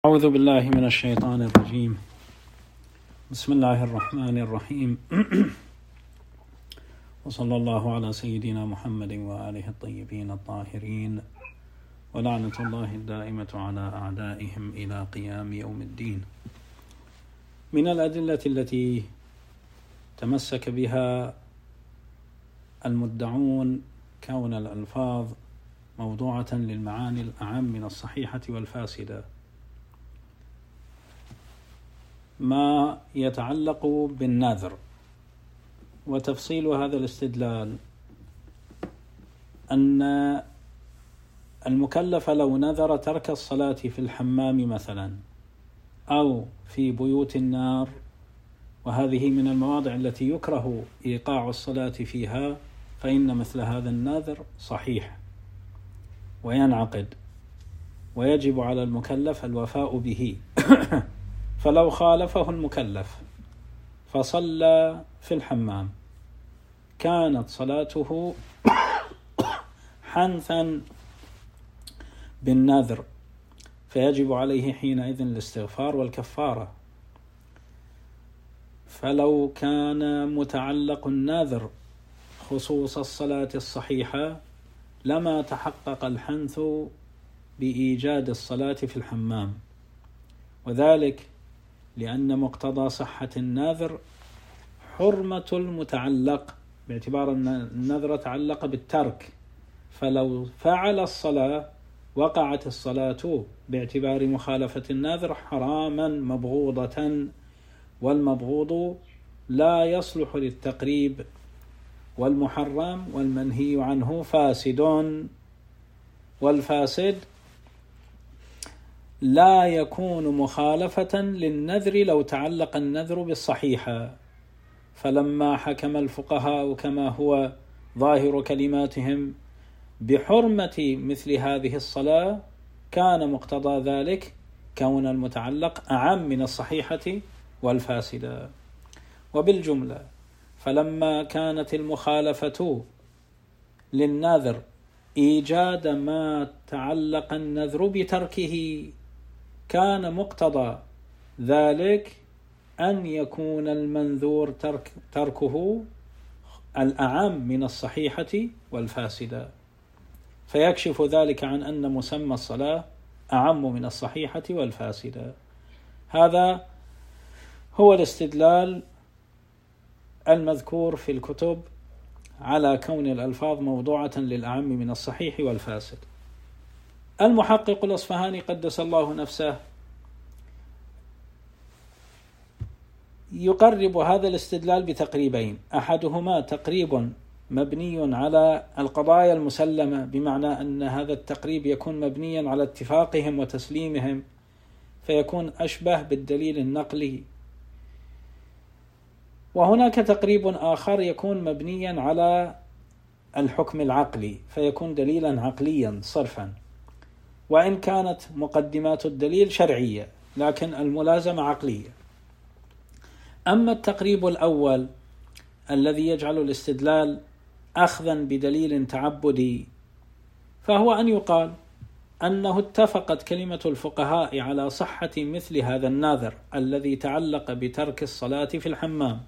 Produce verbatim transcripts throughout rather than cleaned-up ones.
أعوذ بالله من الشيطان الرجيم. بسم الله الرحمن الرحيم. وصلى الله على سيدنا محمد وآله الطيبين الطاهرين، ولعنة الله الدائمة على أعدائهم إلى قيام يوم الدين. من الأدلة التي تمسك بها المدعون كون الألفاظ موضوعة للمعاني الأعم من الصحيحة والفاسدة ما يتعلق بالنذر. وتفصيل هذا الاستدلال أن المكلف لو نذر ترك الصلاة في الحمام مثلا أو في بيوت النار، وهذه من المواضع التي يكره إيقاع الصلاة فيها، فإن مثل هذا النذر صحيح وينعقد ويجب على المكلف الوفاء به. فلو خالفه المكلف فصلى في الحمام كانت صلاته حنثا بالنذر، فيجب عليه حينئذ الاستغفار والكفارة. فلو كان متعلق النذر خصوص الصلاة الصحيحة لما تحقق الحنث بإيجاد الصلاة في الحمام، وذلك لأن مقتضى صحة النذر حرمة المتعلق، باعتبار أن النذر تعلق بالترك، فلو فعل الصلاة وقعت الصلاة باعتبار مخالفة النذر حراما مبغوضة، والمبغوض لا يصلح للتقريب، والمحرم والمنهي عنه فاسد، والفاسد لا يكون مخالفة للنذر لو تعلق النذر بالصحيحة. فلما حكم الفقهاء كما هو ظاهر كلماتهم بحرمة مثل هذه الصلاة، كان مقتضى ذلك كون المتعلق أعم من الصحيحة والفاسدة. وبالجملة فلما كانت المخالفة للنذر إيجاد ما تعلق النذر بتركه، كان مقتضى ذلك أن يكون المنذور ترك تركه الأعم من الصحيحة والفاسدة، فيكشف ذلك عن أن مسمى الصلاة أعم من الصحيحة والفاسدة. هذا هو الاستدلال المذكور في الكتب على كون الألفاظ موضوعة للأعم من الصحيح والفاسد. المحقق الأصفهاني قدس الله نفسه يقرب هذا الاستدلال بتقريبين، أحدهما تقريب مبني على القضايا المسلمة، بمعنى أن هذا التقريب يكون مبنيا على اتفاقهم وتسليمهم، فيكون أشبه بالدليل النقلي. وهناك تقريب آخر يكون مبنيا على الحكم العقلي، فيكون دليلا عقليا صرفا، وإن كانت مقدمات الدليل شرعية لكن الملازمة عقلية. أما التقريب الأول الذي يجعل الاستدلال أخذا بدليل تعبدي، فهو أن يقال أنه اتفقت كلمة الفقهاء على صحة مثل هذا النذر الذي تعلق بترك الصلاة في الحمام،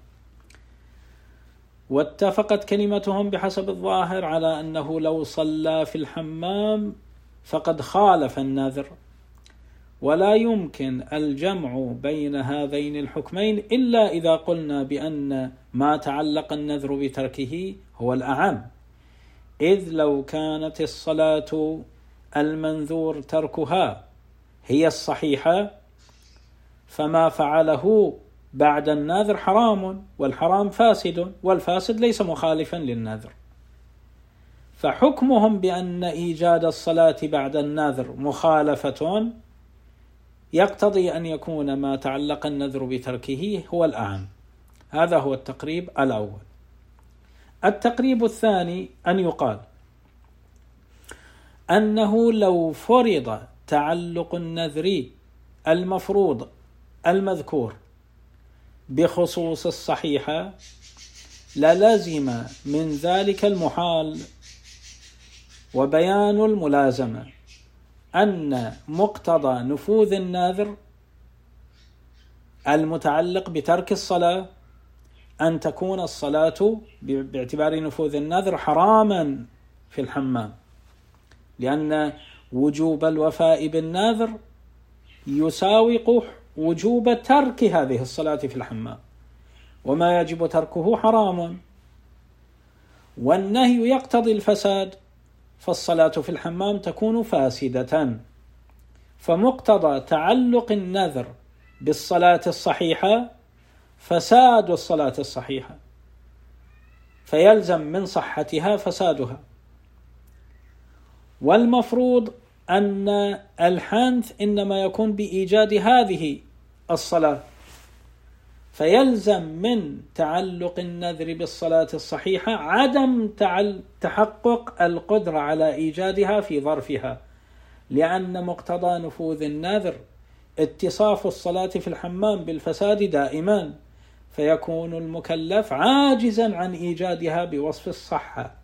واتفقت كلمتهم بحسب الظاهر على أنه لو صلى في الحمام فقد خالف النذر، ولا يمكن الجمع بين هذين الحكمين إلا إذا قلنا بأن ما تعلق النذر بتركه هو الأعم، إذ لو كانت الصلاة المنذور تركها هي الصحيحة فما فعله بعد النذر حرام، والحرام فاسد، والفاسد ليس مخالفا للنذر. فحكمهم بأن إيجاد الصلاة بعد النذر مخالفة يقتضي أن يكون ما تعلق النذر بتركه هو الأعم. هذا هو التقريب الأول. التقريب الثاني أن يقال أنه لو فرض تعلق النذر المفروض المذكور بخصوص الصحيحة للزم من ذلك المحال، وبيان الملازمة أن مقتضى نفوذ الناذر المتعلق بترك الصلاة أن تكون الصلاة باعتبار نفوذ الناذر حراما في الحمام، لأن وجوب الوفاء بالناذر يساوق وجوب ترك هذه الصلاة في الحمام، وما يجب تركه حرام، والنهي يقتضي الفساد، فالصلاة في الحمام تكون فاسدة. فمقتضى تعلق النذر بالصلاة الصحيحة فساد الصلاة الصحيحة، فيلزم من صحتها فسادها. والمفروض أن الحنث إنما يكون بإيجاد هذه الصلاة، فيلزم من تعلق النذر بالصلاة الصحيحة عدم تحقق القدرة على إيجادها في ظرفها، لأن مقتضى نفوذ النذر اتصاف الصلاة في الحمام بالفساد دائما، فيكون المكلف عاجزا عن إيجادها بوصف الصحة.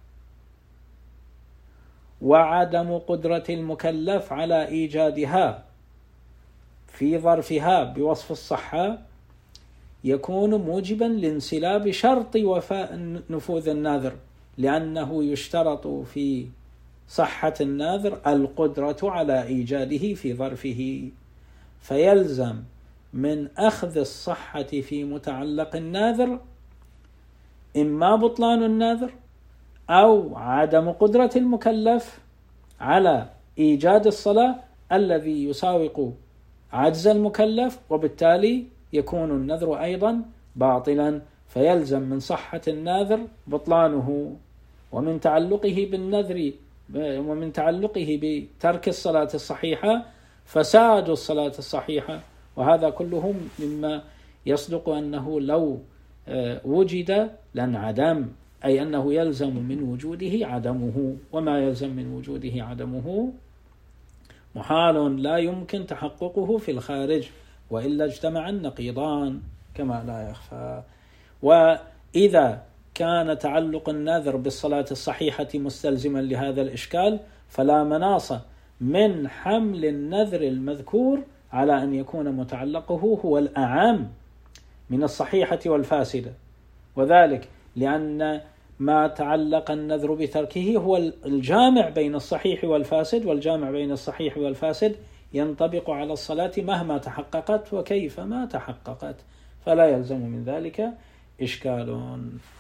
وعدم قدرة المكلف على إيجادها في ظرفها بوصف الصحة يكون موجبا لانسلاب شرط وفاء نفوذ الناذر، لأنه يشترط في صحة الناذر القدرة على إيجاده في ظرفه، فيلزم من أخذ الصحة في متعلق الناذر إما بطلان الناذر أو عدم قدرة المكلف على إيجاد الصلاة الذي يساوق عجز المكلف، وبالتالي يكون النذر أيضا باطلا، فيلزم من صحة الناذر بطلانه، ومن تعلقه بالنذر ومن تعلقه بترك الصلاة الصحيحة فساد الصلاة الصحيحة. وهذا كله مما يصدق أنه لو وجد لانعدم، أي أنه يلزم من وجوده عدمه، وما يلزم من وجوده عدمه محال لا يمكن تحققه في الخارج، وإلا اجتمع النقيضان كما لا يخفى. وإذا كان تعلق النذر بالصلاة الصحيحة مستلزما لهذا الإشكال فلا مناص من حمل النذر المذكور على أن يكون متعلقه هو الأعم من الصحيحة والفاسدة، وذلك لأن ما تعلق النذر بتركه هو الجامع بين الصحيح والفاسد، والجامع بين الصحيح والفاسد ينطبق على الصلاة مهما تحققت وكيف ما تحققت، فلا يلزم من ذلك إشكال.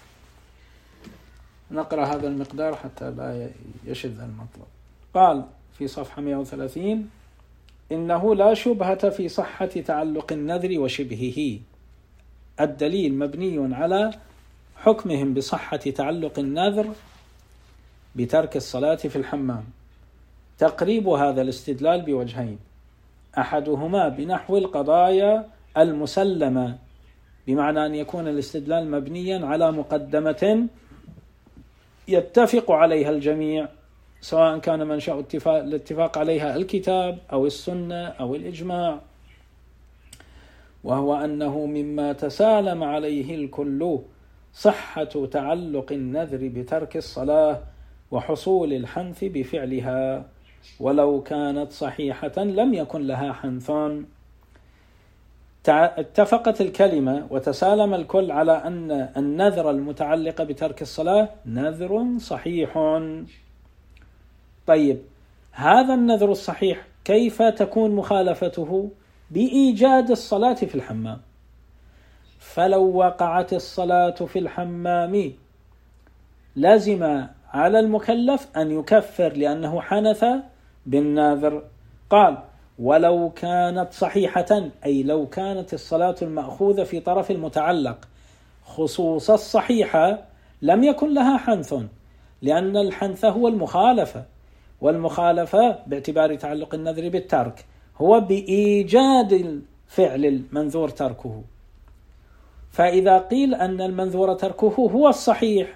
نقرأ هذا المقدار حتى لا يشذ المطلب. قال في صفحة مئة وثلاثين: إنه لا شبهة في صحة تعلق النذر وشبهه. الدليل مبني على حكمهم بصحة تعلق النذر بترك الصلاة في الحمام. تقريب هذا الاستدلال بوجهين: أحدهما بنحو القضايا المسلمة، بمعنى أن يكون الاستدلال مبنيا على مقدمة يتفق عليها الجميع، سواء كان منشأ الاتفاق عليها الكتاب أو السنة أو الإجماع، وهو أنه مما تسالم عليه الكل صحة تعلق النذر بترك الصلاة وحصول الحنث بفعلها، ولو كانت صحيحة لم يكن لها حنث. اتفقت الكلمة وتسالم الكل على أن النذر المتعلق بترك الصلاة نذر صحيح. طيب، هذا النذر الصحيح كيف تكون مخالفته؟ بإيجاد الصلاة في الحمام. فلو وقعت الصلاة في الحمام لازم على المكلف أن يكفر لأنه حنث بالنذر. قال: ولو كانت صحيحة، أي لو كانت الصلاة المأخوذة في طرف المتعلق خصوص الصحيحة لم يكن لها حنث، لأن الحنث هو المخالفة، والمخالفة باعتبار تعلق النذر بالترك هو بإيجاد الفعل المنذور تركه. فإذا قيل أن المنذور تركه هو الصحيح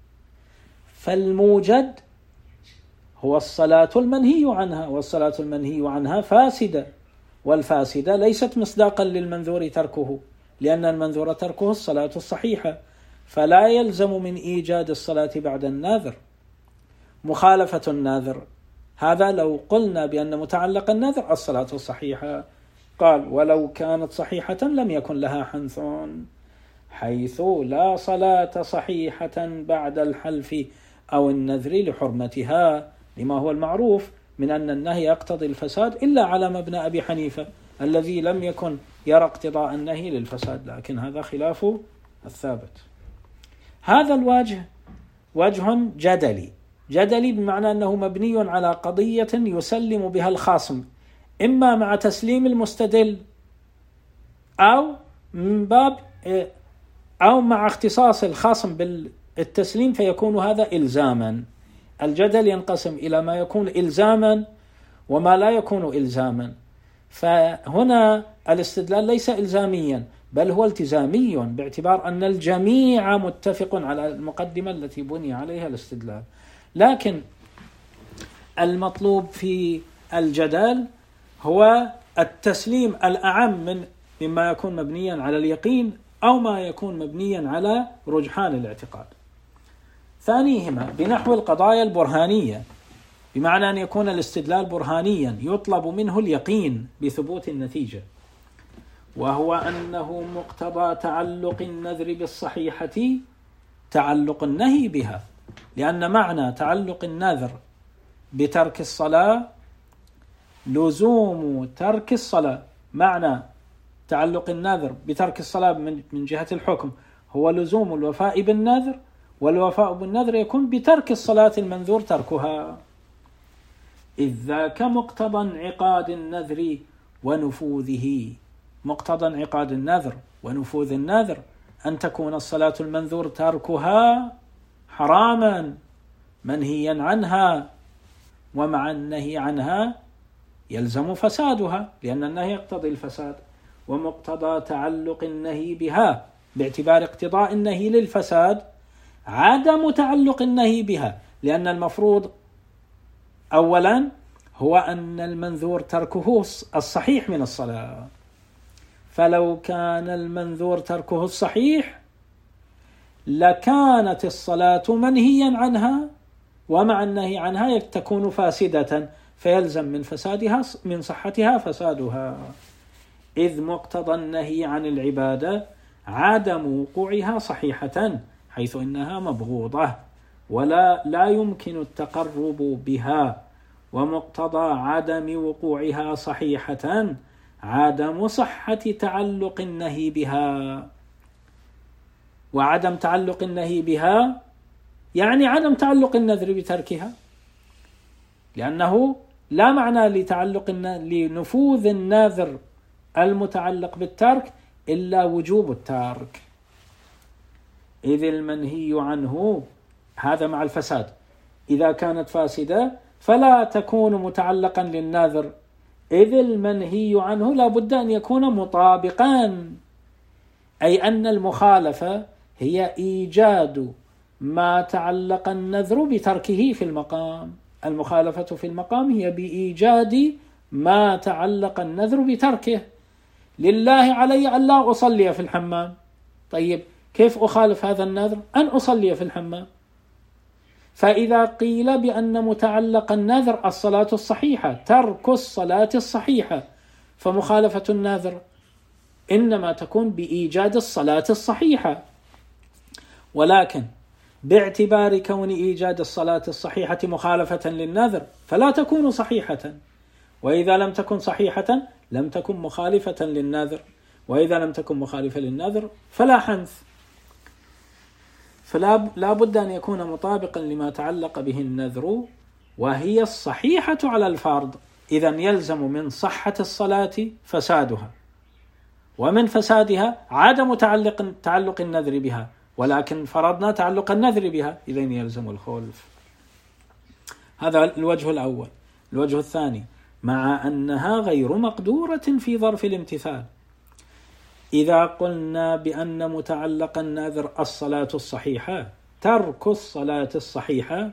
فالموجد هو الصلاة المنهي عنها، والصلاة المنهي عنها فاسدة، والفاسدة ليست مصداقا للمنذور تركه، لأن المنذور تركه الصلاة الصحيحة، فلا يلزم من إيجاد الصلاة بعد الناذر. مخالفة الناذر هذا لو قلنا بأن متعلق النذر الصلاة الصحيحة. قال ولو كانت صحيحة لم يكن لها حنث، حيث لا صلاة صحيحة بعد الحلف أو النذر لحرمتها، لما هو المعروف من أن النهي يقتضي الفساد إلا على مبنى أبي حنيفة الذي لم يكن يرى اقتضاء النهي للفساد، لكن هذا خلاف الثابت. هذا الوجه وجه جدلي، جدلي بمعنى أنه مبني على قضية يسلم بها الخاصم، إما مع تسليم المستدل أو من باب أو مع اختصاص الخاصم بالتسليم فيكون هذا إلزاما. الجدل ينقسم إلى ما يكون إلزاما وما لا يكون إلزاما، فهنا الاستدلال ليس إلزاميا بل هو التزامي، باعتبار أن الجميع متفق على المقدمة التي بني عليها الاستدلال. لكن المطلوب في الجدل هو التسليم الأعم من مما يكون مبنيا على اليقين أو ما يكون مبنيا على رجحان الاعتقاد. ثانيهما بنحو القضايا البرهانية، بمعنى أن يكون الاستدلال برهانيا يطلب منه اليقين بثبوت النتيجة، وهو أنه مقتضى تعلق النذر بالصحيحة تعلق النهي بها، لأن معنى تعلق النذر بترك الصلاة لزوم ترك الصلاة. معنى تعلق النذر بترك الصلاة من جهة الحكم هو لزوم الوفاء بالنذر، والوفاء بالنذر يكون بترك الصلاة المنذور تركها، إذ ذاك مقتضى انعقاد النذر ونفوذه. مقتضى انعقاد النذر ونفوذ النذر أن تكون الصلاة المنذور تركها حراما منهيا عنها، ومع النهي عنها يلزم فسادها لأن النهي يقتضي الفساد. ومقتضى تعلق النهي بها باعتبار اقتضاء النهي للفساد عدم تعلق النهي بها، لأن المفروض أولا هو أن المنذور تركه الصحيح من الصلاة، فلو كان المنذور تركه الصحيح لكانت الصلاة منهيا عنها، ومع النهي عنها تكون فاسدة فيلزم من فسادها من صحتها فسادها، إذ مقتضى النهي عن العبادة عدم وقوعها صحيحة حيث إنها مبغوضة ولا لا يمكن التقرب بها، ومقتضى عدم وقوعها صحيحة عدم صحة تعلق النهي بها. وعدم تعلق النهي بها يعني عدم تعلق النذر بتركها، لأنه لا معنى لتعلق لنفوذ النذر المتعلق بالترك إلا وجوب الترك، إذ المنهي عنه هذا مع الفساد إذا كانت فاسدة فلا تكون متعلقا للنذر، إذ المنهي عنه لا بد أن يكون مطابقا، أي أن المخالفة هي إيجاد ما تعلق النذر بتركه في المقام. المخالفة في المقام هي بإيجاد ما تعلق النذر بتركه. لله علي أن لا أصلي في الحمام، طيب كيف أخالف هذا النذر؟ أن أصلي في الحمام. فإذا قيل بأن متعلق النذر الصلاة الصحيحة ترك الصلاة الصحيحة، فمخالفة النذر إنما تكون بإيجاد الصلاة الصحيحة، ولكن باعتبار كون إيجاد الصلاة الصحيحة مخالفة للنذر فلا تكون صحيحة، وإذا لم تكن صحيحة لم تكن مخالفة للنذر، وإذا لم تكن مخالفة للنذر فلا حنث. فلا بد أن يكون مطابقا لما تعلق به النذر وهي الصحيحة على الفرض، إذا يلزم من صحة الصلاة فسادها، ومن فسادها عدم تعلق تعلق النذر بها، ولكن فرضنا تعلق النذر بها إذا يلزم الخلف. هذا الوجه الأول. الوجه الثاني مع أنها غير مقدورة في ظرف الامتثال، إذا قلنا بأن متعلق النذر الصلاة الصحيحة ترك الصلاة الصحيحة،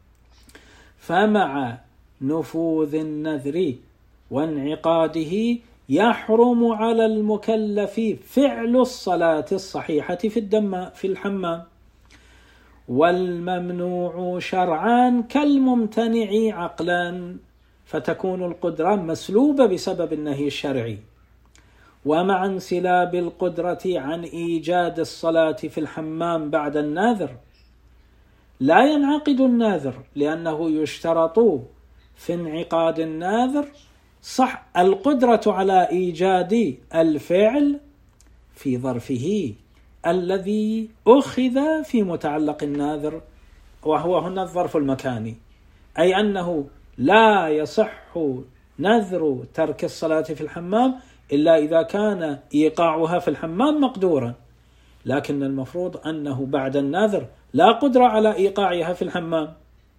فمع نفوذ النذر وانعقاده يحرم على المكلف فعل الصلاة الصحيحة في الدم في الحمام، والممنوع شرعا كالممتنع عقلا، فتكون القدرة مسلوبة بسبب النهي الشرعي. ومع انسلاب القدرة عن إيجاد الصلاة في الحمام بعد الناذر لا ينعقد الناذر، لأنه يشترط في انعقاد الناذر صح القدرة على إيجاد الفعل في ظرفه الذي أخذ في متعلق الناذر، وهو هنا الظرف المكاني، أي أنه لا يصح نذر ترك الصلاة في الحمام إلا إذا كان إيقاعها في الحمام مقدورا، لكن المفروض أنه بعد النذر لا قدرة على إيقاعها في الحمام.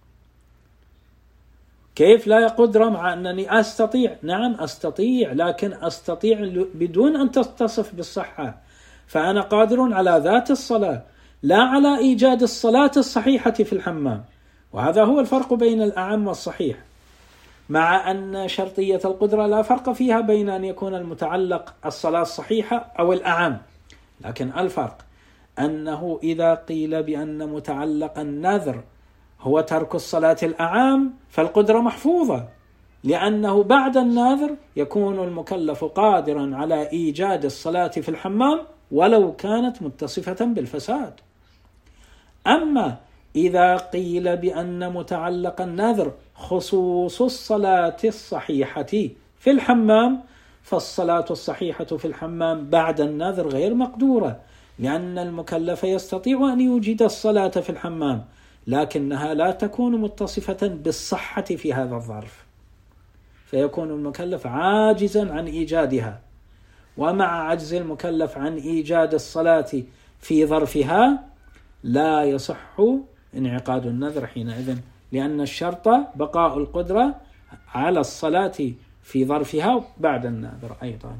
كيف لا قدرة مع أنني أستطيع؟ نعم أستطيع، لكن أستطيع بدون أن تتصف بالصحة، فأنا قادر على ذات الصلاة لا على إيجاد الصلاة الصحيحة في الحمام، وهذا هو الفرق بين الأعم والصحيح. مع أن شرطية القدرة لا فرق فيها بين أن يكون المتعلق الصلاة الصحيحة أو الأعم، لكن الفرق أنه إذا قيل بأن متعلق النذر هو ترك الصلاة الأعام فالقدرة محفوظة، لأنه بعد النذر يكون المكلف قادرا على إيجاد الصلاة في الحمام ولو كانت متصفة بالفساد. أما إذا قيل بأن متعلق النذر خصوص الصلاة الصحيحة في الحمام، فالصلاة الصحيحة في الحمام بعد النذر غير مقدورة، لأن المكلف يستطيع أن يوجد الصلاة في الحمام، لكنها لا تكون متصفة بالصحة في هذا الظرف، فيكون المكلف عاجزا عن إيجادها. ومع عجز المكلف عن إيجاد الصلاة في ظرفها لا يصح انعقاد النذر حينئذ، لأن الشرط بقاء القدرة على الصلاة في ظرفها بعد النذر أيضا.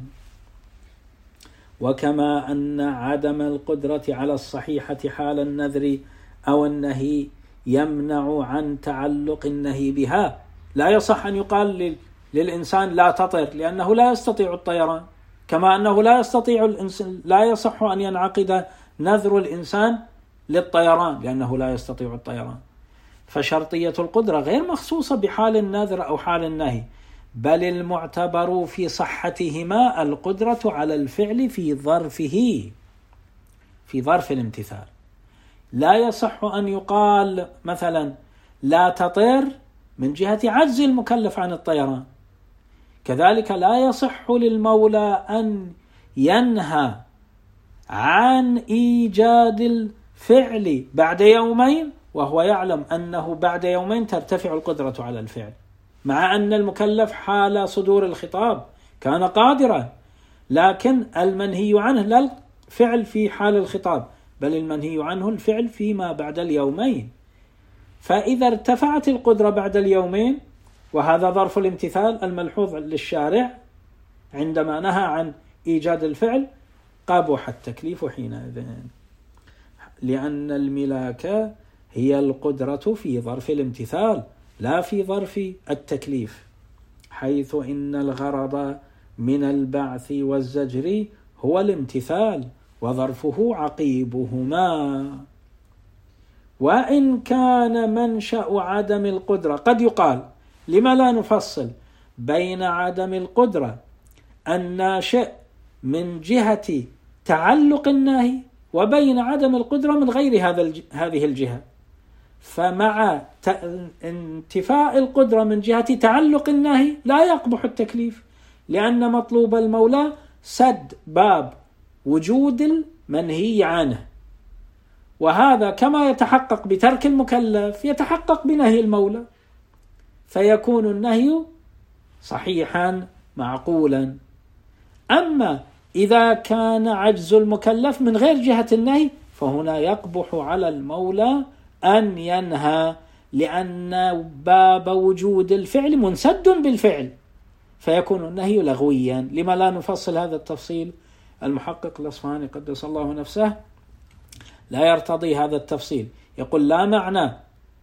وكما أن عدم القدرة على الصحيحة حال النذر أو النهي يمنع عن تعلق النهي بها، لا يصح أن يقال للإنسان لا تطر لأنه لا يستطيع الطيران، كما أنه لا يستطيع الإنسان لا يصح أن ينعقد نذر الإنسان للطيران لأنه لا يستطيع الطيران. فشرطية القدرة غير مخصوصة بحال النذر أو حال النهي، بل المعتبر في صحتهما القدرة على الفعل في ظرفه، في ظرف الامتثال. لا يصح أن يقال مثلا لا تطير من جهة عجز المكلف عن الطيران، كذلك لا يصح للمولى أن ينهى عن إيجاد الفعل بعد يومين وهو يعلم أنه بعد يومين ترتفع القدرة على الفعل، مع أن المكلف حال صدور الخطاب كان قادرا، لكن المنهي عنه لا الفعل في حال الخطاب بل المنهي عنه الفعل فيما بعد اليومين. فإذا ارتفعت القدرة بعد اليومين، وهذا ظرف الامتثال الملحوظ للشارع عندما نهى عن إيجاد الفعل، قبح التكليف حينئذ، لأن الملاك هي القدرة في ظرف الامتثال لا في ظرف التكليف، حيث إن الغرض من البعث والزجر هو الامتثال وظرفه عقيبهما. وإن كان منشأ عدم القدرة، قد يقال لما لا نفصل بين عدم القدرة الناشئ من جهة تعلق النهي وبين عدم القدرة من غير هذا هذه الجهة، فمع انتفاء القدرة من جهة تعلق النهي لا يقبح التكليف، لأن مطلوب المولى سد باب وجود المنهي عنه، وهذا كما يتحقق بترك المكلف يتحقق بنهي المولى، فيكون النهي صحيحا معقولا. أما إذا كان عجز المكلف من غير جهة النهي فهنا يقبح على المولى أن ينهى، لأن باب وجود الفعل منسد بالفعل، فيكون النهي لغويا. لما لا نفصل هذا التفصيل؟ المحقق الأصفهاني قدس الله نفسه لا يرتضي هذا التفصيل، يقول لا معنى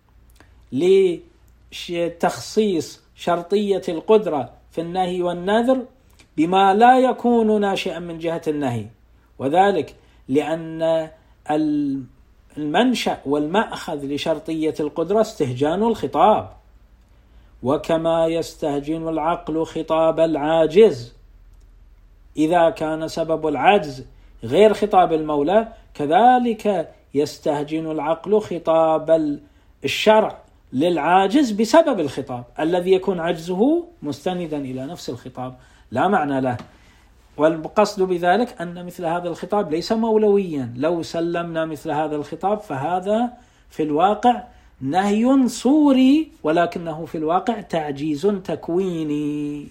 لتخصيص شرطية القدرة في النهي والنذر بما لا يكون ناشئا من جهة النهي، وذلك لأن المنشأ والمأخذ لشرطية القدرة استهجان الخطاب، وكما يستهجن العقل خطاب العاجز إذا كان سبب العجز غير خطاب المولى، كذلك يستهجن العقل خطاب الشرع للعاجز بسبب الخطاب الذي يكون عجزه مستندا إلى نفس الخطاب لا معنى له. والقصد بذلك أن مثل هذا الخطاب ليس مولويا، لو سلمنا مثل هذا الخطاب فهذا في الواقع نهي صوري، ولكنه في الواقع تعجيز تكويني.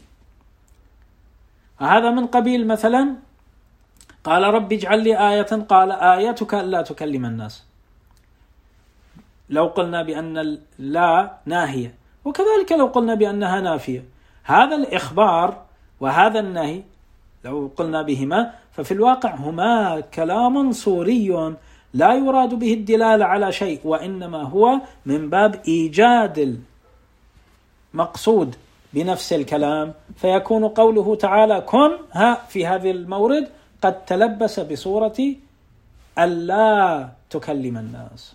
هذا من قبيل مثلا قال رب اجعل لي آية، قال آيتك ألا تكلم الناس، لو قلنا بأن لا ناهية، وكذلك لو قلنا بأنها نافية. هذا الإخبار وهذا النهي لو قلنا بهما ففي الواقع هما كلام صوري لا يراد به الدلالة على شيء، وإنما هو من باب إيجاد المقصود بنفس الكلام، فيكون قوله تعالى كن ها في هذه المورد قد تلبس بصورة ألا تكلم الناس.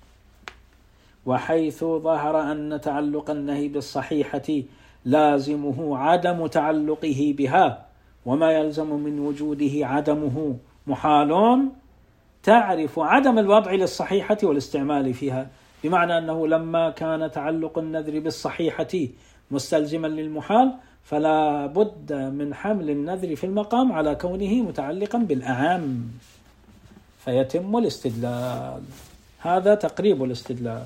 وحيث ظهر أن تعلق النهي بالصحيحة لازمه عدم تعلقه بها، وما يلزم من وجوده عدمه محال، تعرف عدم الوضع للصحيحة والاستعمال فيها، بمعنى أنه لما كان تعلق النذر بالصحيحة مستلزما للمحال فلا بد من حمل النذر في المقام على كونه متعلقا بالأعم فيتم الاستدلال. هذا تقريب الاستدلال.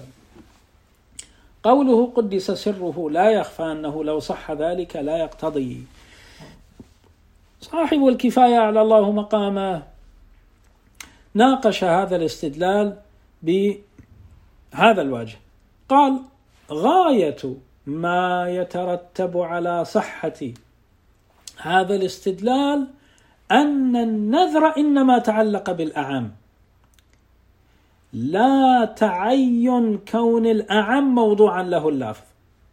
قوله قدس سره لا يخفى أنه لو صح ذلك لا يقتضي. صاحب الكفاية على الله مقامه ناقش هذا الاستدلال بهذا الوجه، قال غاية ما يترتب على صحة هذا الاستدلال أن النذر إنما تعلق بالأعم، لا تعين كون الأعم موضوعا له اللفظ.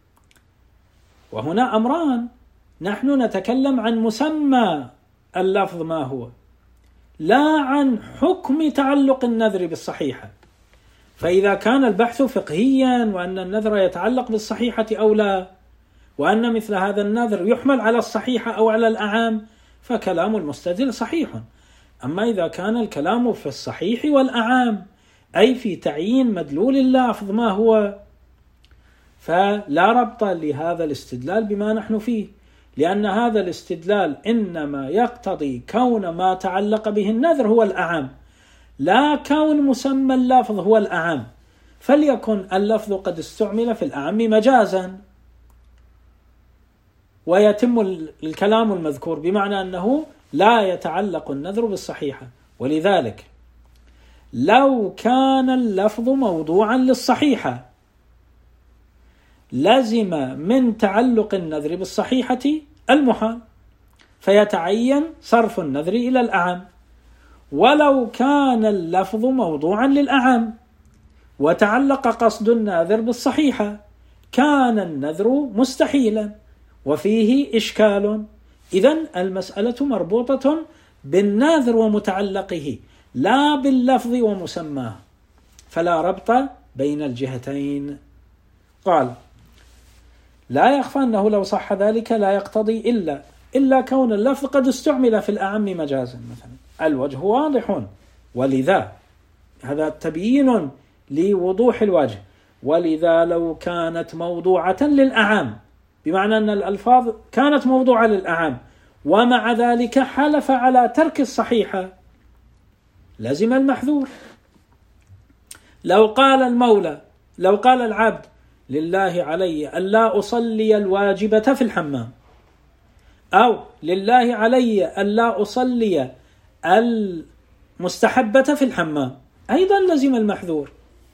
وهنا أمران، نحن نتكلم عن مسمى اللفظ ما هو، لا عن حكم تعلق النذر بالصحيحة. فإذا كان البحث فقهيا وأن النذر يتعلق بالصحيحة أو لا، وأن مثل هذا النذر يحمل على الصحيحة أو على الأعام، فكلام المستدل صحيح. أما إذا كان الكلام في الصحيح والأعام أي في تعيين مدلول اللفظ ما هو، فلا ربط لهذا الاستدلال بما نحن فيه، لأن هذا الاستدلال إنما يقتضي كون ما تعلق به النذر هو الأعم، لا كون مسمى اللفظ هو الأعم. فليكن اللفظ قد استعمل في الأعم مجازا ويتم الكلام المذكور، بمعنى أنه لا يتعلق النذر بالصحيحة. ولذلك لو كان اللفظ موضوعا للصحيحة لزم من تعلق النذر بالصحيحة المحال، فيتعين صرف النذر إلى الأعم. ولو كان اللفظ موضوعا للأعم وتعلق قصد الناذر بالصحيحة كان النذر مستحيلا وفيه إشكال. إذن المسألة مربوطة بالناذر ومتعلقه لا باللفظ ومسماه، فلا ربط بين الجهتين. قال لا يخفى أنه لو صح ذلك لا يقتضي إلا إلا كون اللفظ قد استعمل في الأعم مجازا مثلا. الوجه واضح، ولذا هذا تبيين لوضوح الوجه. ولذا لو كانت موضوعة للأعام، بمعنى أن الألفاظ كانت موضوعة للأعام ومع ذلك حلف على ترك الصحيحة، لازم المحذور. لو قال المولى لو قال العبد لله علي ألا أصلي الواجبة في الحمام، أو لله علي ألا أصلي المستحبة في الحمام، أيضا لزم المحذور.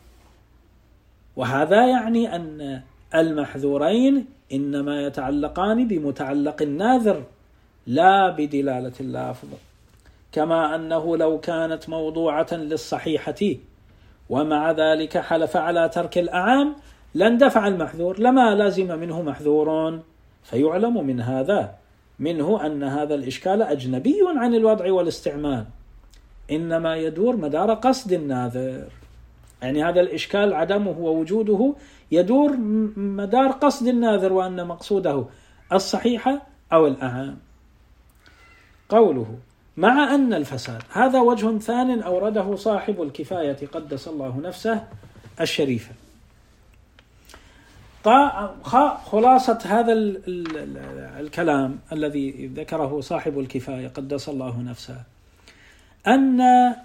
وهذا يعني أن المحذورين إنما يتعلقان بمتعلق الناذر لا بدلالة اللفظ. كما أنه لو كانت موضوعة للصحيحة ومع ذلك حلف على ترك الأعام لاندفع المحذور، لما لازم منه محذور. فيعلم من هذا منه أن هذا الإشكال أجنبي عن الوضع والاستعمال، إنما يدور مدار قصد الناذر. يعني هذا الإشكال عدمه ووجوده يدور مدار قصد الناذر وأن مقصوده الصحيحة أو الأعام. قوله مع أن الفساد، هذا وجه ثان أورده صاحب الكفاية قدس الله نفسه الشريفة. خلاصة هذا الكلام الذي ذكره صاحب الكفاية قدس الله نفسه أن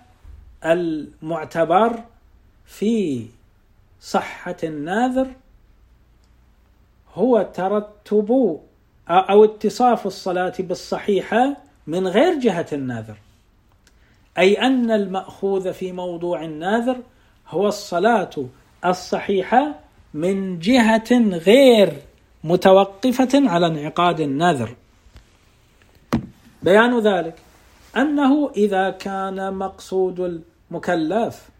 المعتبر في صحة الناذر هو ترتب أو اتصاف الصلاة بالصحيحة من غير جهة الناذر، أي أن المأخوذ في موضوع الناذر هو الصلاة الصحيحة من جهة غير متوقفة على انعقاد الناذر. بيان ذلك أنه إذا كان مقصود المكلف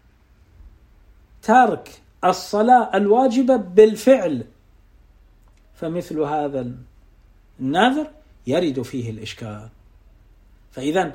ترك الصلاة الواجبة بالفعل، فمثل هذا الناذر يرد فيه الإشكال. فإذا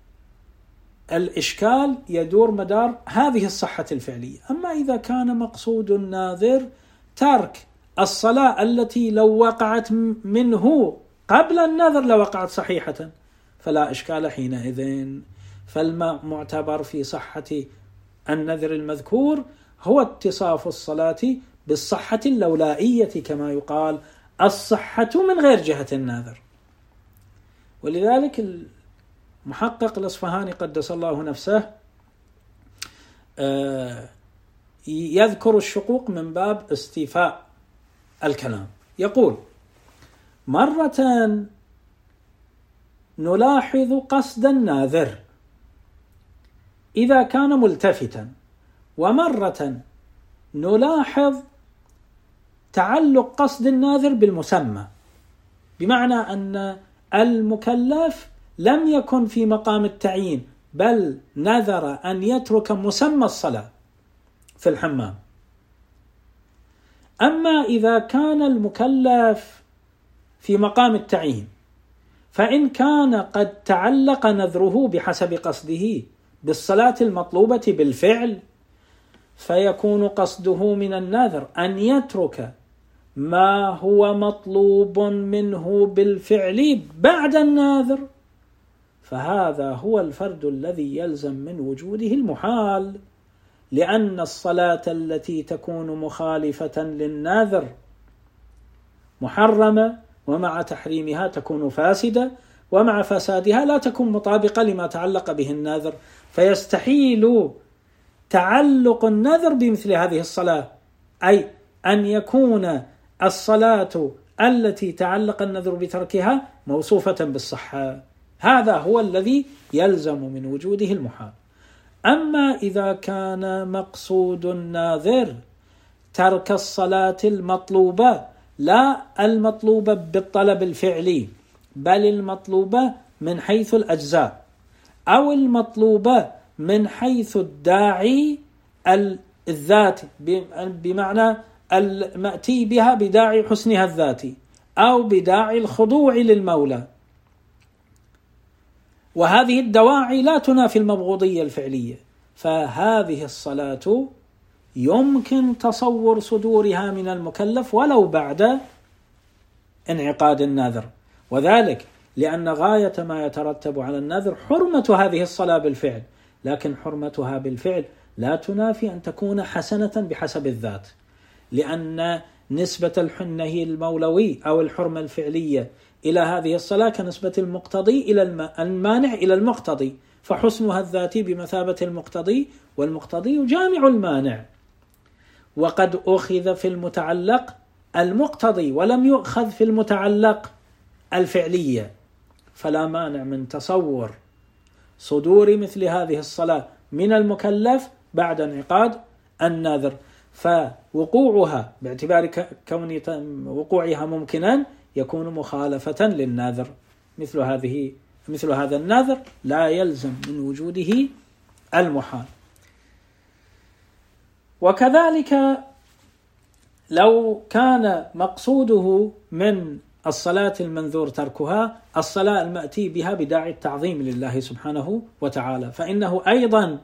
الإشكال يدور مدار هذه الصحة الفعلية. أما إذا كان مقصود الناذر ترك الصلاة التي لو وقعت منه قبل النذر لوقعت صحيحة فلا إشكال حينئذ. فالمعتبر في صحة النذر المذكور هو اتصاف الصلاة بالصحة اللولائية كما يقال، الصحة من غير جهة الناذر. ولذلك المحقق الأصفهاني قدس الله نفسه يذكر الشقوق من باب استيفاء الكلام. يقول مرة نلاحظ قصد الناذر إذا كان ملتفتا، ومرة نلاحظ تعلق قصد الناذر بالمسمى، بمعنى أن المكلف لم يكن في مقام التعيين بل نذر أن يترك مسمى الصلاة في الحمام. أما إذا كان المكلف في مقام التعيين فإن كان قد تعلق نذره بحسب قصده بالصلاة المطلوبة بالفعل فيكون قصده من النذر أن يترك ما هو مطلوب منه بالفعل بعد النذر، فهذا هو الفرد الذي يلزم من وجوده المحال، لأن الصلاة التي تكون مخالفة للناذر محرمة، ومع تحريمها تكون فاسدة، ومع فسادها لا تكون مطابقة لما تعلق به الناذر، فيستحيل تعلق النذر بمثل هذه الصلاة، أي أن يكون الصلاة التي تعلق النذر بتركها موصوفة بالصحة. هذا هو الذي يلزم من وجوده المحال. أما إذا كان مقصود الناذر ترك الصلاة المطلوبة، لا المطلوبة بالطلب الفعلي بل المطلوبة من حيث الأجزاء، أو المطلوبة من حيث الداعي الذاتي بمعنى المأتي بها بداعي حسنها الذاتي أو بداعي الخضوع للمولى، وهذه الدواعي لا تنافي المبغوضية الفعلية، فهذه الصلاة يمكن تصور صدورها من المكلف ولو بعد انعقاد النذر، وذلك لأن غاية ما يترتب على النذر حرمة هذه الصلاة بالفعل، لكن حرمتها بالفعل لا تنافي أن تكون حسنة بحسب الذات، لأن نسبة النهي المولوي أو الحرمة الفعلية إلى هذه الصلاة كنسبة المقتضي إلى المانع إلى المقتضي، فحسنها الذاتي بمثابة المقتضي، والمقتضي يجامع المانع، وقد أخذ في المتعلق المقتضي ولم يؤخذ في المتعلق الفعلية، فلا مانع من تصور صدور مثل هذه الصلاة من المكلف بعد انعقاد النذر، فوقوعها باعتبار كون وقوعها ممكنا يكون مخالفة للنذر. مثل هذه مثل هذا النذر لا يلزم من وجوده المحال. وكذلك لو كان مقصوده من الصلاة المنذور تركها الصلاة المأتي بها بداعي التعظيم لله سبحانه وتعالى، فإنه أيضا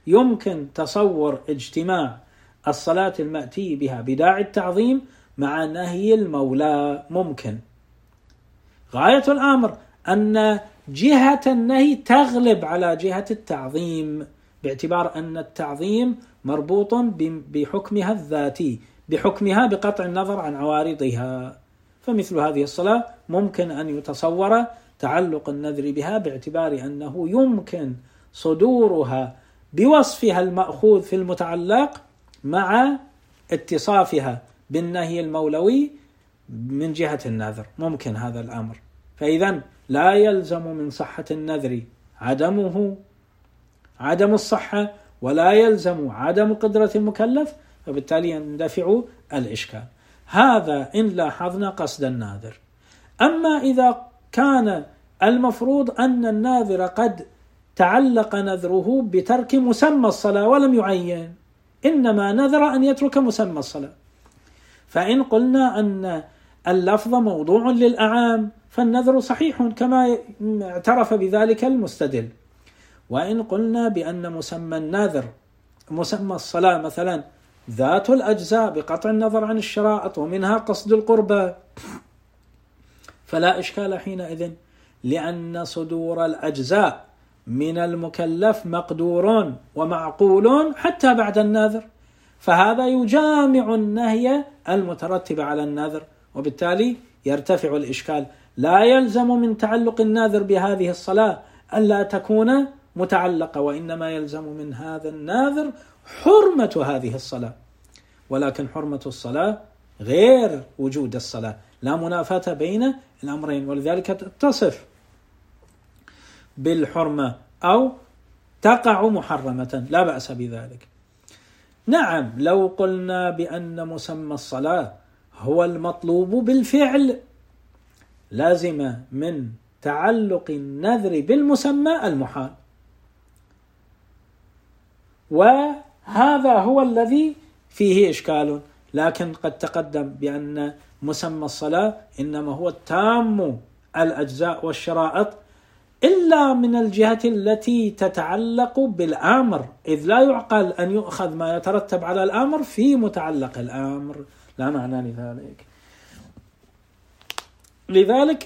يمكن تصور اجتماع الصلاة المأتي بها بداعي التعظيم مع نهي المولى، ممكن. غاية الأمر أن جهة النهي تغلب على جهة التعظيم، باعتبار أن التعظيم مربوط بحكمها الذاتي، بحكمها بقطع النظر عن عوارضها. فمثل هذه الصلاة ممكن أن يتصور تعلق النذر بها باعتبار أنه يمكن صدورها بوصفها المأخوذ في المتعلق مع اتصافها بالنهي المولوي من جهة النذر، ممكن هذا الأمر. فإذا لا يلزم من صحة النذر عدمه عدم الصحة، ولا يلزم عدم قدرة المكلف، فبالتالي يندفع الإشكال. هذا إن لاحظنا قصد الناذر. أما إذا كان المفروض أن الناذر قد تعلق نذره بترك مسمى الصلاة ولم يعين، إنما نذر أن يترك مسمى الصلاة، فإن قلنا أن اللفظ موضوع للأعام فالنذر صحيح كما اعترف بذلك المستدل. وإن قلنا بأن مسمى النذر مسمى الصلاة مثلا ذات الأجزاء بقطع النظر عن الشرائط ومنها قصد القربة، فلا إشكال حينئذ، لأن صدور الأجزاء من المكلف مقدور ومعقول حتى بعد النذر، فهذا يجامع النهي المترتب على النذر، وبالتالي يرتفع الإشكال. لا يلزم من تعلق الناذر بهذه الصلاة ألا تكون متعلقة، وإنما يلزم من هذا الناذر حرمة هذه الصلاة، ولكن حرمة الصلاة غير وجود الصلاة، لا منافاة بين الأمرين، ولذلك تتصف بالحرمة أو تقع محرمة، لا بأس بذلك. نعم، لو قلنا بأن مسمى الصلاة هو المطلوب بالفعل لازم من تعلق النذر بالمسمى المحال، وهذا هو الذي فيه إشكال. لكن قد تقدم بأن مسمى الصلاة إنما هو التام الأجزاء والشرائط، إلا من الجهة التي تتعلق بالأمر، إذ لا يعقل أن يؤخذ ما يترتب على الأمر في متعلق الأمر، لا معنى لذلك. لذلك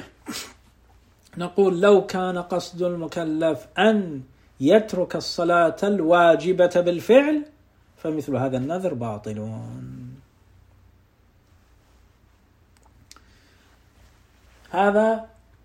نقول لو كان قصد المكلف أن يترك الصلاة الواجبة بالفعل فمثل هذا النذر باطل. هذا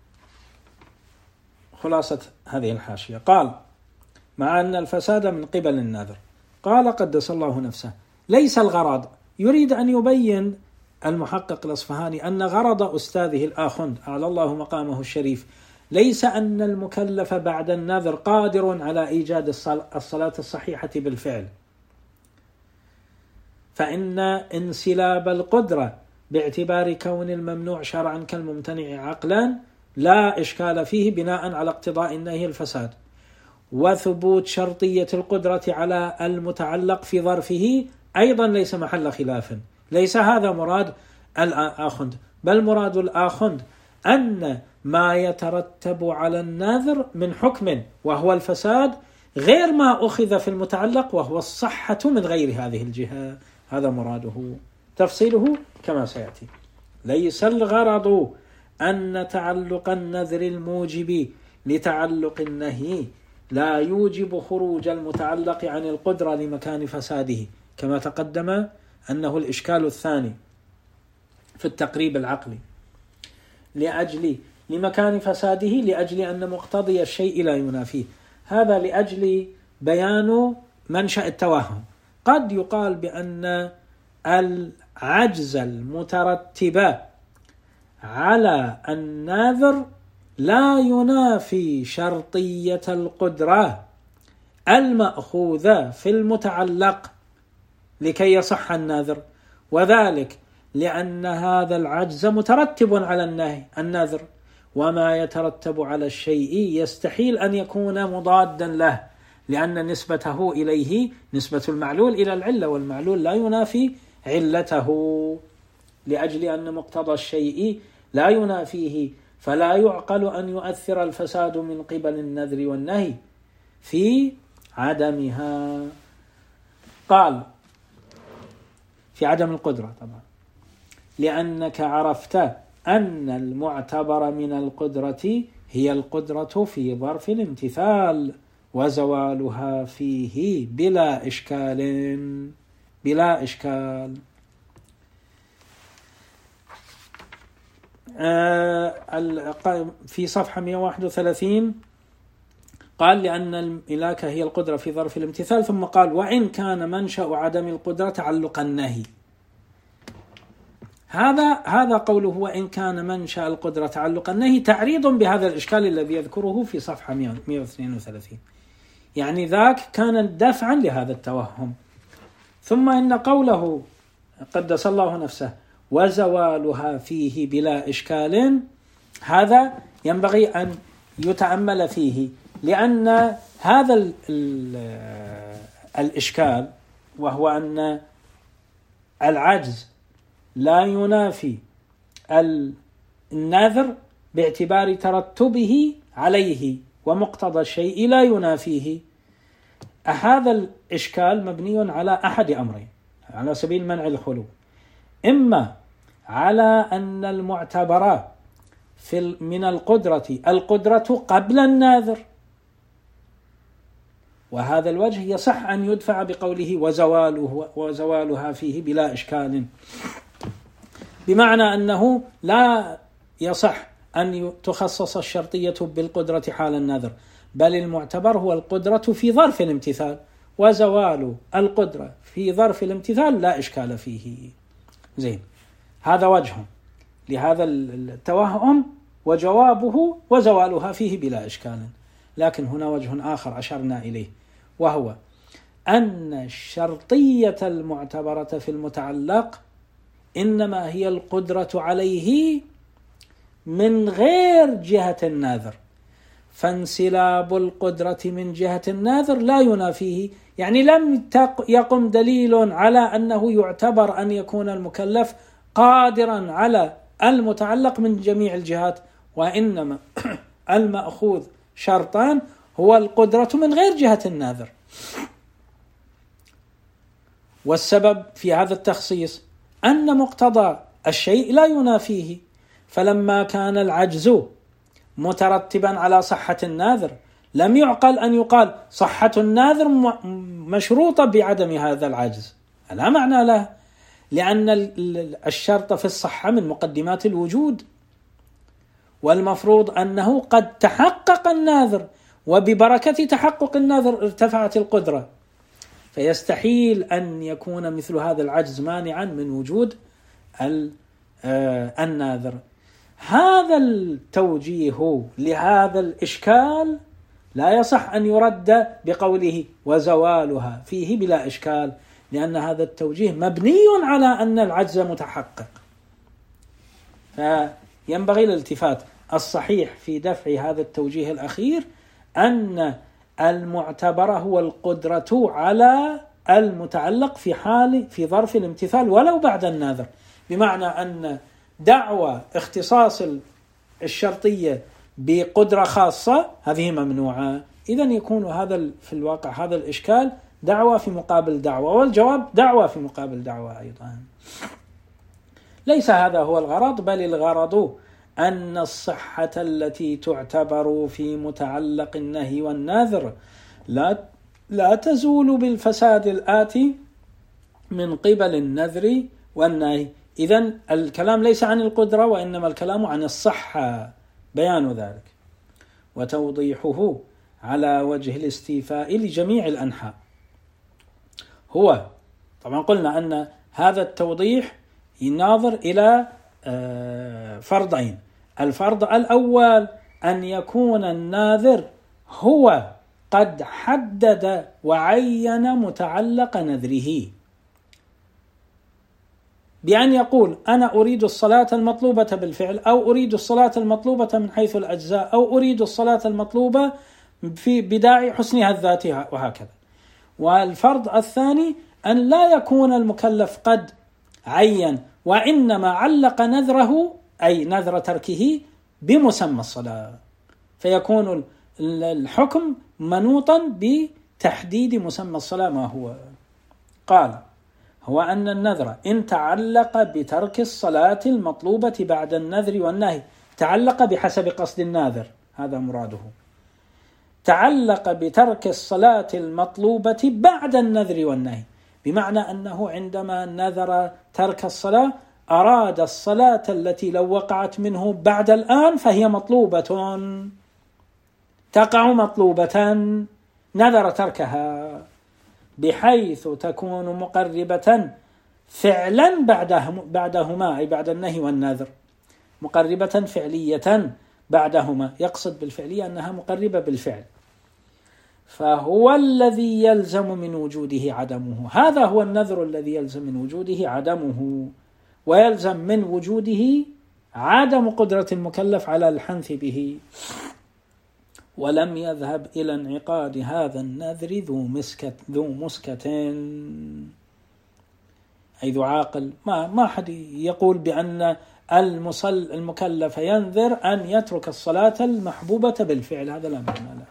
خلاصة هذه الحاشية. قال: مع أن الفساد من قبل النذر. قال قدس الله نفسه: ليس الغرض، يريد أن يبين المحقق الأصفهاني أن غرض أستاذه الآخند أعلى الله مقامه الشريف ليس أن المكلف بعد النذر قادر على إيجاد الصلاة الصحيحة بالفعل، فإن انسلاب القدرة باعتبار كون الممنوع شرعا كالممتنع عقلا لا إشكال فيه بناء على اقتضاء النهي الفساد، وثبوت شرطية القدرة على المتعلق في ظرفه أيضا ليس محل خلاف. ليس هذا مراد الآخند، بل مراد الآخند أن ما يترتب على النذر من حكم وهو الفساد غير ما أخذ في المتعلق وهو الصحة من غير هذه الجهة، هذا مراده. تفصيله كما سيأتي. ليس الغرض أن تعلق النذر الموجب لتعلق النهي لا يوجب خروج المتعلق عن القدرة لمكان فساده، كما تقدم أنه الإشكال الثاني في التقريب العقلي، لأجل لمكان فساده لأجل أن مقتضي الشيء لا ينافيه. هذا لأجل بيان منشأ التوهم. قد يقال بأن العجز المترتب على الناذر لا ينافي شرطية القدرة المأخوذة في المتعلق لكي يصح الناذر، وذلك لأن هذا العجز مترتب على النهي الناذر، وما يترتب على الشيء يستحيل أن يكون مضادا له، لأن نسبته إليه نسبة المعلول إلى العلة، والمعلول لا ينافي علته، لأجل أن مقتضى الشيء لا ينافيه، فلا يعقل أن يؤثر الفساد من قبل النذر والنهي في عدمها. قال في عدم القدرة طبعا، لأنك عرفت أن المعتبر من القدرة هي القدرة في ظرف الامتثال، وزوالها فيه بلا إشكال بلا إشكال. في صفحة مئة وواحد وثلاثين قال لأن الإملاك هي القدرة في ظرف الامتثال، ثم قال وإن كان منشأ عدم القدرة تعلق النهي. هذا هذا قوله وإن كان منشأ القدرة تعلق النهي تعريض بهذا الإشكال الذي يذكره في صفحة مئة واثنين وثلاثين، يعني ذاك كان دفعا لهذا التوهم. ثم إن قوله قدس الله نفسه وزوالها فيه بلا إشكال، هذا ينبغي أن يتأمل فيه، لأن هذا ال ال الإشكال وهو أن العجز لا ينافي النذر باعتبار ترتبه عليه، ومقتضى الشيء لا ينافيه. هذا الإشكال مبني على أحد أمرين على سبيل منع الخلو: إما على أن المعتبر في من القدرة القدرة قبل الناذر، وهذا الوجه يصح أن يدفع بقوله وزواله وزوالها فيه بلا إشكال، بمعنى أنه لا يصح أن تخصص الشرطية بالقدرة حال النذر، بل المعتبر هو القدرة في ظرف الامتثال، وزوال القدرة في ظرف الامتثال لا إشكال فيه. زين، هذا وجه لهذا التوهم، وجوابه وزوالها فيه بلا إشكال. لكن هنا وجه آخر أشرنا إليه، وهو أن الشرطية المعتبرة في المتعلق إنما هي القدرة عليه من غير جهة الناذر، فانسلاب القدرة من جهة الناذر لا ينافيه، يعني لم يقم دليل على أنه يعتبر أن يكون المكلف قادرا على المتعلق من جميع الجهات، وإنما المأخوذ شرطان: هو القدرة من غير جهة الناذر. والسبب في هذا التخصيص أن مقتضى الشيء لا ينافيه، فلما كان العجز مترتبا على صحة الناذر لم يعقل أن يقال صحة الناذر مشروطة بعدم هذا العجز، لا معنى له، لأن الشرط في الصحة من مقدمات الوجود، والمفروض أنه قد تحقق الناذر، وببركة تحقق الناذر ارتفعت القدرة، فيستحيل أن يكون مثل هذا العجز مانعا من وجود الناذر. هذا التوجيه لهذا الإشكال لا يصح أن يرد بقوله وزوالها فيه بلا إشكال، لأن هذا التوجيه مبني على أن العجز متحقق. فينبغي الالتفات. الصحيح في دفع هذا التوجيه الأخير أن المعتبر هو القدرة على المتعلق في حال في ظرف الامتثال ولو بعد الناذر، بمعنى أن دعوى اختصاص الشرطية بقدرة خاصة هذه ممنوعة. إذن يكون هذا في الواقع هذا الإشكال دعوة في مقابل دعوة، والجواب دعوة في مقابل دعوة أيضا. ليس هذا هو الغرض، بل الغرض أن الصحة التي تعتبر في متعلق النهي والناذر لا لا تزول بالفساد الآتي من قبل النذر والنهي. إذن الكلام ليس عن القدرة، وإنما الكلام عن الصحة، بيان ذلك وتوضيحه على وجه الاستيفاء لجميع الأنحاء. هو طبعا قلنا أن هذا التوضيح يناظر إلى فرضين: الفرض الأول أن يكون الناذر هو قد حدد وعين متعلق نذره، بأن يقول أنا أريد الصلاة المطلوبة بالفعل، أو أريد الصلاة المطلوبة من حيث الأجزاء، أو أريد الصلاة المطلوبة في بداعي حسنها الذاتي، وهكذا. والفرض الثاني أن لا يكون المكلف قد عين، وإنما علق نذره أي نذر تركه بمسمى الصلاة، فيكون الحكم منوطا تحديد مسمى الصلاة ما هو. قال: هو أن النذر إن تعلق بترك الصلاة المطلوبة بعد النذر والنهي، تعلق بحسب قصد الناذر، هذا مراده، تعلق بترك الصلاة المطلوبة بعد النذر والنهي، بمعنى أنه عندما نذر ترك الصلاة أراد الصلاة التي لو وقعت منه بعد الآن فهي مطلوبة، تقع مطلوبة، نذر تركها بحيث تكون مقربة فعلا بعدهما، أي بعد النهي والنذر، مقربة فعلية بعدهما، يقصد بالفعلية أنها مقربة بالفعل، فهو الذي يلزم من وجوده عدمه. هذا هو النذر الذي يلزم من وجوده عدمه، ويلزم من وجوده عدم قدرة المكلف على الحنث به. ولم يذهب إلى انعقاد هذا النذر ذو مسكة ذو مسكة أي ذو عاقل. ما ما حد يقول بأن المصل المكلف ينذر أن يترك الصلاة المحبوبة بالفعل، هذا لا معنى له.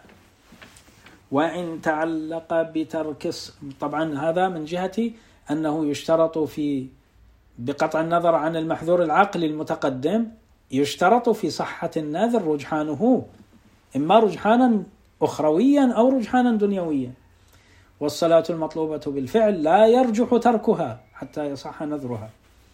وإن تعلق بترك، طبعا هذا من جهة أنه يشترط في بقطع النظر عن المحذور العقلي المتقدم، يشترط في صحة النذر رجحانه، إما رجحانا أخرويا أو رجحانا دنيويا، والصلاة المطلوبة بالفعل لا يرجح تركها حتى يصح نذرها.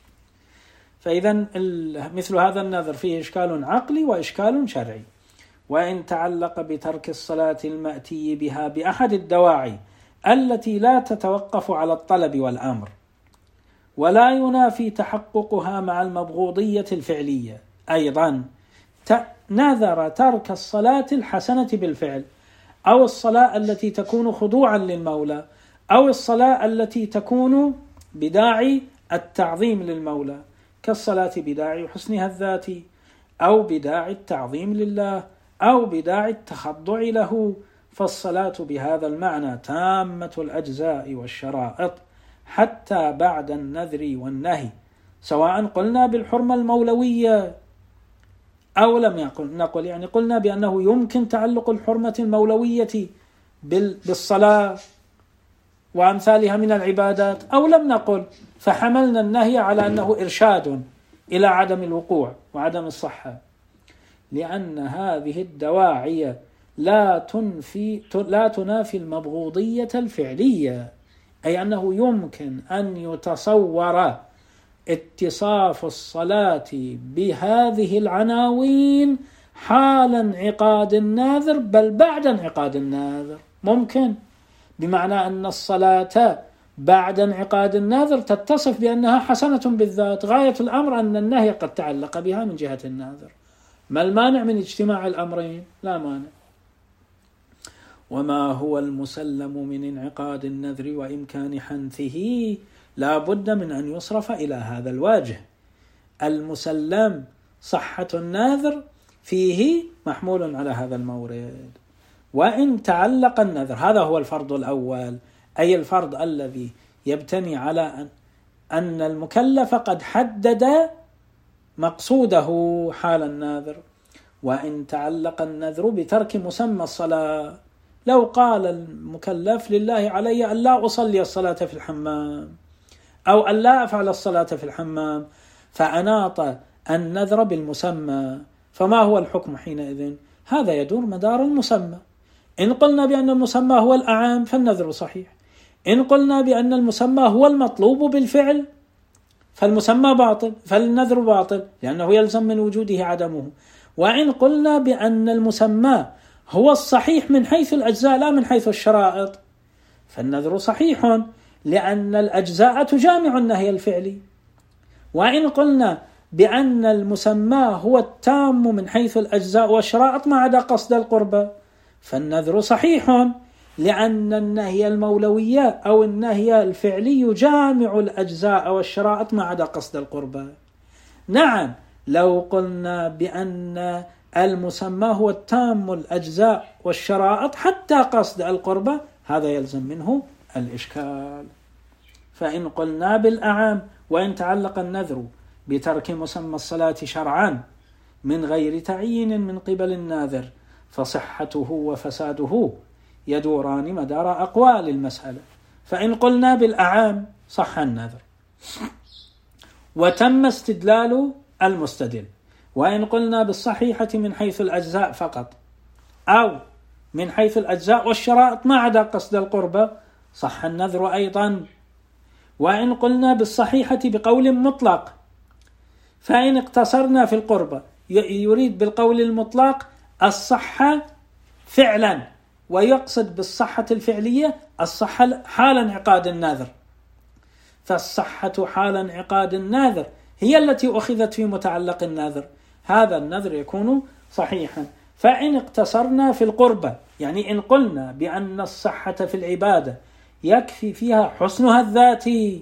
فإذا مثل هذا النذر فيه إشكال عقلي وإشكال شرعي. وإن تعلق بترك الصلاة المأتي بها بأحد الدواعي التي لا تتوقف على الطلب والأمر ولا ينافي تحققها مع المبغوضية الفعلية، أيضا نذر ترك الصلاة الحسنة بالفعل، أو الصلاة التي تكون خضوعا للمولى، أو الصلاة التي تكون بداعي التعظيم للمولى، كالصلاة بداعي حسنها الذاتي، أو بداعي التعظيم لله، أو بداعي التخضع له، فالصلاة بهذا المعنى تامة الأجزاء والشرائط حتى بعد النذر والنهي، سواء قلنا بالحرمة المولوية أو لم يقل نقل، يعني قلنا بأنه يمكن تعلق الحرمة المولوية بالصلاة وأمثالها من العبادات، أو لم نقل، فحملنا النهي على أنه إرشاد إلى عدم الوقوع وعدم الصحة، لأن هذه الدواعي لا تنفي لا تنافي المبغوضية الفعلية، أي أنه يمكن أن يتصور اتصاف الصلاة بهذه العناوين حال انعقاد الناذر، بل بعد انعقاد الناذر ممكن، بمعنى أن الصلاة بعد انعقاد الناذر تتصف بأنها حسنة بالذات، غاية الأمر أن النهي قد تعلق بها من جهة الناذر. ما المانع من اجتماع الأمرين؟ لا مانع. وما هو المسلم من انعقاد النذر وإمكان حنثه لا بد من أن يصرف إلى هذا الواجه. المسلم صحة النذر فيه محمول على هذا المورد. وإن تعلق النذر، هذا هو الفرض الأول، أي الفرض الذي يبتني على أن, أن المكلف قد حدد مقصوده حال الناذر. وإن تعلق النذر بترك مسمى الصلاة، لو قال المكلف لله علي أن لا أصلي الصلاة في الحمام، أو أن لا أفعل الصلاة في الحمام، فأناط النذر بالمسمى، فما هو الحكم حينئذ؟ هذا يدور مدار المسمى. إن قلنا بأن المسمى هو الأعام فالنذر صحيح، إن قلنا بأن المسمى هو المطلوب بالفعل فالمسمى باطل، فالنذر باطل لأنه يلزم من وجوده عدمه. وإن قلنا بأن المسمى هو الصحيح من حيث الأجزاء لا من حيث الشرائط فالنذر صحيح، لأن الأجزاء تجامع النهي الفعلي. وإن قلنا بأن المسمى هو التام من حيث الأجزاء والشرائط ما عدا قصد القربة فالنذر صحيح، لأن النهي المولوية أو النهي الفعلي يجامع الأجزاء والشرائط ما عدا قصد القربة. نعم، لو قلنا بأن المسمى هو التام الأجزاء والشرائط حتى قصد القربة هذا يلزم منه الإشكال. فإن قلنا بالأعام وإن تعلق النذر بترك مسمى الصلاة شرعا من غير تعيين من قبل الناذر فصحته وفساده يدوران مدار أقوال المسألة. فإن قلنا بالأعام صح النذر وتم استدلال المستدل، وإن قلنا بالصحيحة من حيث الأجزاء فقط أو من حيث الأجزاء والشرائط ما عدا قصد القربة صح النذر أيضا. وإن قلنا بالصحيحة بقول مطلق، فإن اقتصرنا في القربة يريد بالقول المطلق الصحة فعلا، ويقصد بالصحة الفعلية الصحة حال انعقاد النذر، فالصحة حال انعقاد النذر هي التي أخذت في متعلق النذر، هذا النذر يكون صحيحا. فإن اقتصرنا في القربة، يعني إن قلنا بأن الصحة في العبادة يكفي فيها حسنها الذاتي،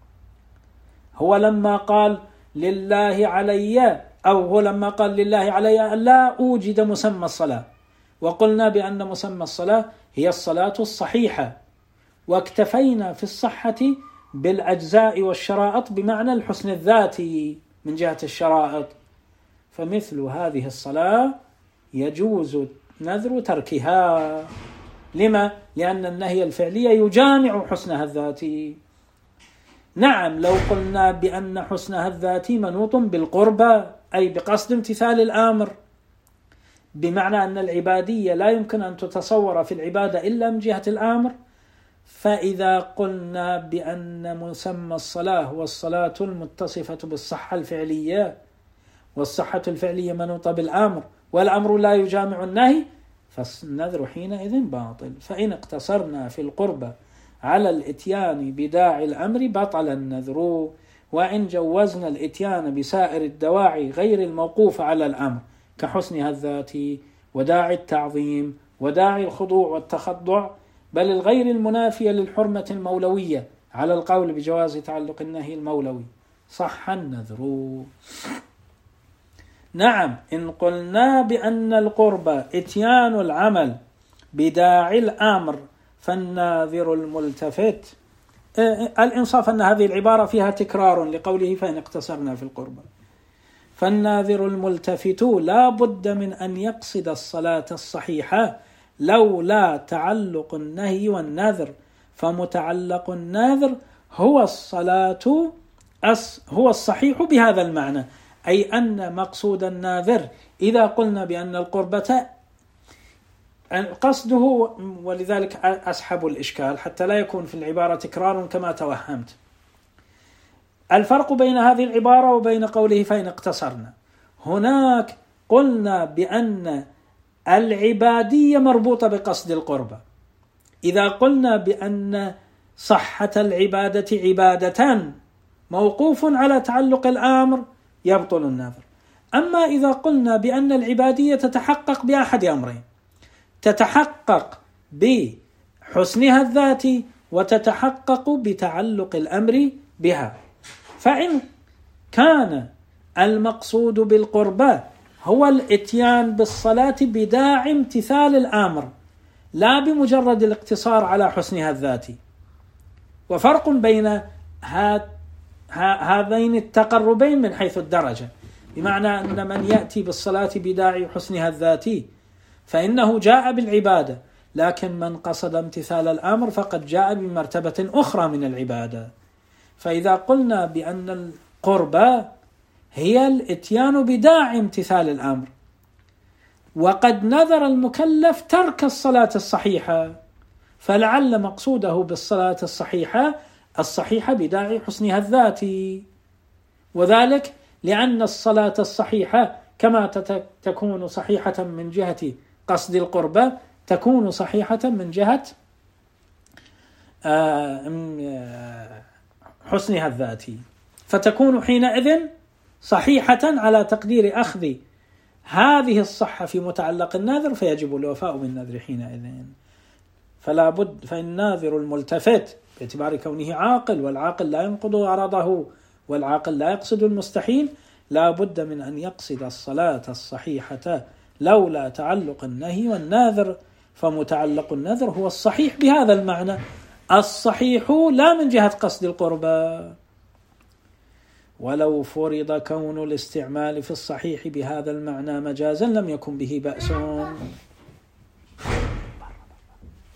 هو لما قال لله علي، أو هو لما قال لله علي لا أوجد مسمى الصلاة، وقلنا بأن مسمى الصلاة هي الصلاة الصحيحة، واكتفينا في الصحة بالأجزاء والشرائط بمعنى الحسن الذاتي من جهة الشرائط، فمثل هذه الصلاة يجوز نذر تركها. لما؟ لأن النهي الفعلية يجامع حسنها الذاتي. نعم، لو قلنا بأن حسنها الذاتي منوط بالقربة أي بقصد امتثال الآمر، بمعنى أن العبادية لا يمكن أن تتصور في العبادة إلا من جهة الآمر، فإذا قلنا بأن مسمى الصلاة هو الصلاة المتصفة بالصحة الفعلية، والصحة الفعلية منوطة بالآمر، والأمر لا يجامع النهي، فالنذر حينئذ باطل. فإن اقتصرنا في القربة على الاتيان بداعي الأمر بطل النذر، وإن جوزنا الاتيان بسائر الدواعي غير الموقوف على الأمر كحسنها الذاتي وداعي التعظيم وداعي الخضوع والتخضع، بل الغير المنافية للحرمة المولوية على القول بجواز تعلق النهي المولوي، صح النذر. نعم، إن قلنا بأن القربة اتيان العمل بداعي الأمر فالناذر الملتفت، الإنصاف أن هذه العبارة فيها تكرار لقوله فإن اقتصرنا في القربة، فالناذر الملتفت لا بد من أن يقصد الصلاة الصحيحة لولا تعلق النهي والنذر، فمتعلق النذر هو الصلاة هو الصحيح بهذا المعنى، أي أن مقصود الناذر إذا قلنا بأن القربة قصده، ولذلك أسحب الإشكال حتى لا يكون في العبارة تكرار كما توهمت. الفرق بين هذه العبارة وبين قوله فإن اقتصرنا، هناك قلنا بأن العبادية مربوطة بقصد القربة، إذا قلنا بأن صحة العبادة عبادة موقوف على تعلق الآمر يبطل النذر. أما إذا قلنا بأن العبادية تتحقق بأحد أمرين، تتحقق بحسنها الذاتي وتتحقق بتعلق الأمر بها، فإن كان المقصود بالقربة هو الاتيان بالصلاة بداعي امتثال الآمر لا بمجرد الاقتصار على حسنها الذاتي، وفرق بين هذين التقربين من حيث الدرجة، بمعنى أن من يأتي بالصلاة بداعي حسنها الذاتي فإنه جاء بالعبادة، لكن من قصد امتثال الأمر فقد جاء بمرتبة أخرى من العبادة. فإذا قلنا بأن القربة هي الاتيان بداعي امتثال الأمر، وقد نذر المكلف ترك الصلاة الصحيحة، فلعل مقصوده بالصلاة الصحيحة الصحيحة بداعي حسنها الذاتي، وذلك لأن الصلاة الصحيحة كما تكون صحيحة من جهة قصد القربة تكون صحيحة من جهة حسنها الذاتي، فتكون حينئذ صحيحة على تقدير أخذ هذه الصحة في متعلق الناذر، فيجب الوفاء بالنذر حينئذ. فلا بد، فالناذر الملتفت باعتبار كونه عاقل، والعاقل لا ينقض عرضه، والعاقل لا يقصد المستحيل، لا بد من أن يقصد الصلاة الصحيحة لولا تعلق النهي والناذر، فمتعلق النذر هو الصحيح بهذا المعنى، الصحيح لا من جهة قصد القربة. ولو فرض كون الاستعمال في الصحيح بهذا المعنى مجازا لم يكن به بأس.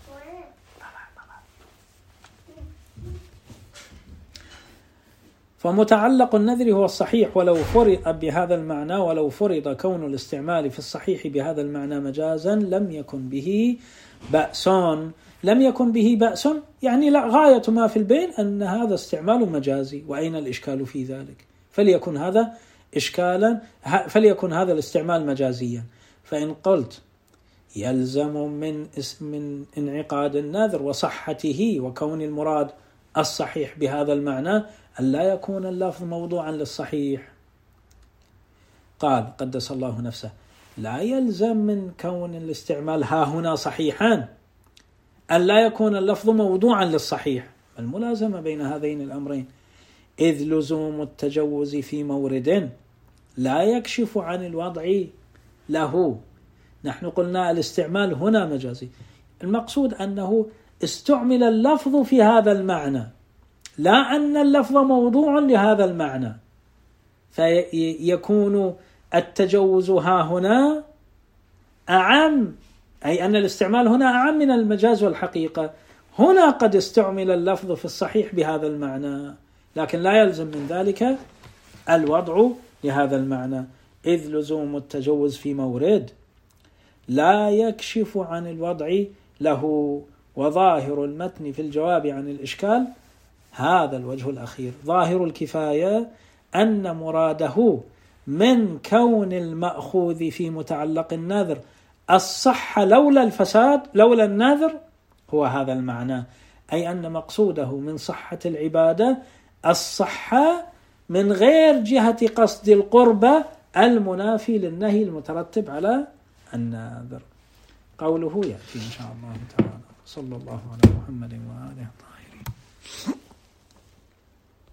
فمتعلق النذر هو الصحيح ولو فرض بهذا المعنى، ولو فرض كون الاستعمال في الصحيح بهذا المعنى مجازا لم يكن به بأس. لم يكن به بأس يعني لا، غاية ما في البين أن هذا استعمال مجازي، وأين الإشكال في ذلك؟ فليكن هذا إشكالا، فليكن هذا الاستعمال مجازيا. فإن قلت يلزم من من انعقاد النذر وصحته وكون المراد الصحيح بهذا المعنى أن لا يكون اللفظ موضوعا للصحيح، قال قدس الله نفسه لا يلزم من كون الاستعمال ها هنا صحيحا أن لا يكون اللفظ موضوعا للصحيح. الملازمة بين هذين الأمرين، إذ لزوم التجوز في مورد لا يكشف عن الوضع له. نحن قلنا الاستعمال هنا مجازي، المقصود أنه استعمل اللفظ في هذا المعنى، لا أن اللفظ موضوع لهذا المعنى، فيكون التجوز ها هنا أعم، أي أن الاستعمال هنا أعم من المجاز والحقيقة. هنا قد استعمل اللفظ في الصحيح بهذا المعنى، لكن لا يلزم من ذلك الوضع لهذا المعنى، إذ لزوم التجوز في مورد لا يكشف عن الوضع له. وظاهر المتن في الجواب عن الإشكال هذا الوجه الأخير، ظاهر الكفاية أن مراده من كون المأخوذ في متعلق النذر الصحة لولا الفساد لولا النذر هو هذا المعنى، أي أن مقصوده من صحة العبادة الصحة من غير جهة قصد القربة المنافي للنهي المترتب على النذر. قوله يأتي إن شاء الله تعالى. صلى الله على محمد وآله الطاهرين.